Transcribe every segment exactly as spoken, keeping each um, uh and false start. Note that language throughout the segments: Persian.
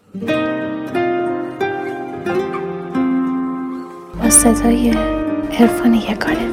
با صدای عرفان یگانه.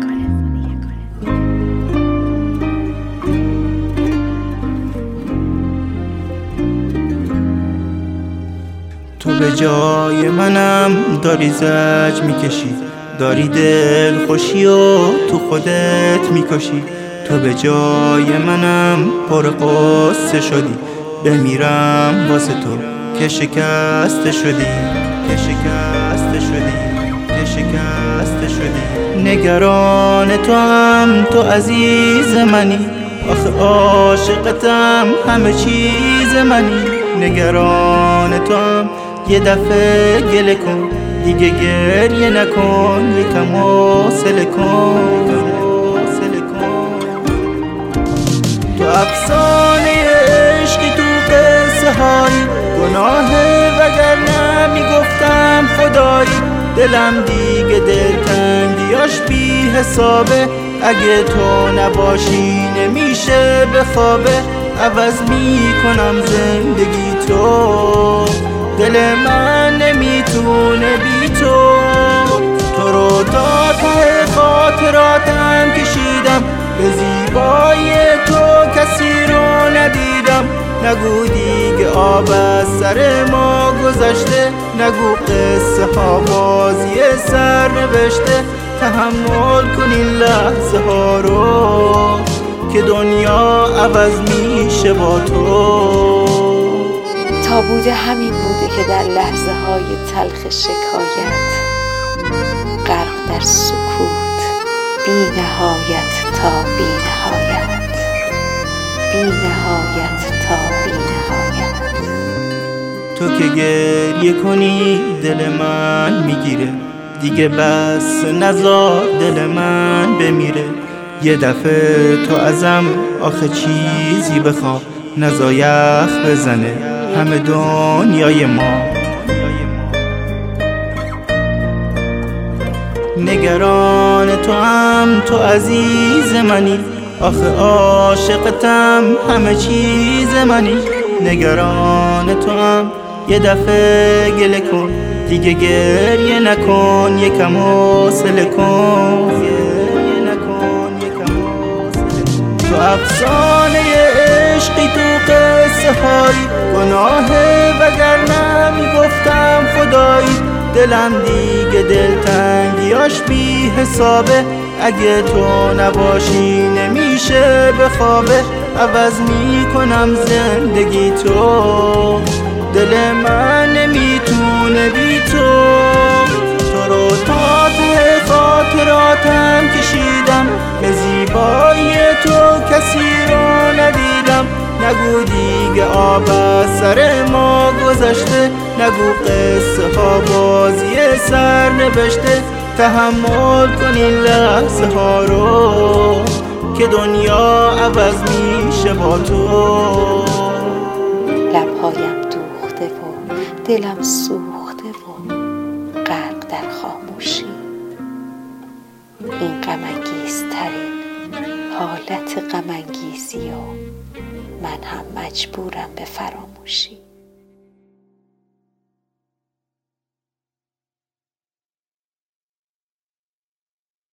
تو به جای منم داری زج میکشی، داری دل خوشی و تو خودت میکشی. تو به جای منم پر قصه شدی، بمیرم واسه تو که شکسته شدی، که شکسته شدی، که شکسته شدی. نگران تو هم تو عزیز منی، آخه عاشقتم همه چیز منی. نگران تو هم یه دفعه گله کن، دیگه گریه نکن، یکم حوصله کن. تو افسانه عشقی، تو قصه هایی گناهه، وگرنه میگفتم خدایی. دلم دیگه دلتنگیاش بی حسابه، اگه تو نباشی نمیشه بخوابه. عوض میکنم زندگی تو، دل من نمیتونه بی تو. تو رو تا ته خاطراتم کشیدم، به زیبایی تو کسی رو ندیدم. نگو دیگه آب از سر ما گذشته، نگو قصه ها بازی سر نوشته. تحمل کن این لحظه ها رو که دنیا عوض میشه با تو. تا بوده همین بوده که در لحظه های تلخ شکایت، غرق در سکوت بی نهایت تا بی نهایت، بی نهایت تا بی نهایت. تو که گریه کنی دل من میگیره، دیگه بس نذار دل من بمیره. یه دفعه تو ازم آخه چیزی بخوا، نذار یخ بزنه همه دنیای ما. نگران تو هم تو عزیز منی، آخه عاشقتم همه چیز منی. نگران تو هم یه دفعه گله کن، دیگه گریه نکن، یکم حوصله کن. تو افسانه عشقی، تو قصه هایی گناهه، وگرنه میگفتم خدایی. دلم دیگه دلتنگیاش بی حسابه، اگه تو نباشی نمیشه بخوابه. عوض میکنم زندگی تو، دل من نمیتونه بی تو. تو رو تا ته خاطراتم کشیدم، به زیبایی تو کسی رو ندیدم. نگو دیگه آب از سر ما گذشته، نگو قصه ها بازی سر نوشته. تحمل کن این لحظه ها رو که دنیا عوض میشه با تو. لبهایم دوخته و دلم سوخته و غرق در خاموشی. این غم انگیزترین حالت غم انگیزی و من هم مجبورم به فراموشی.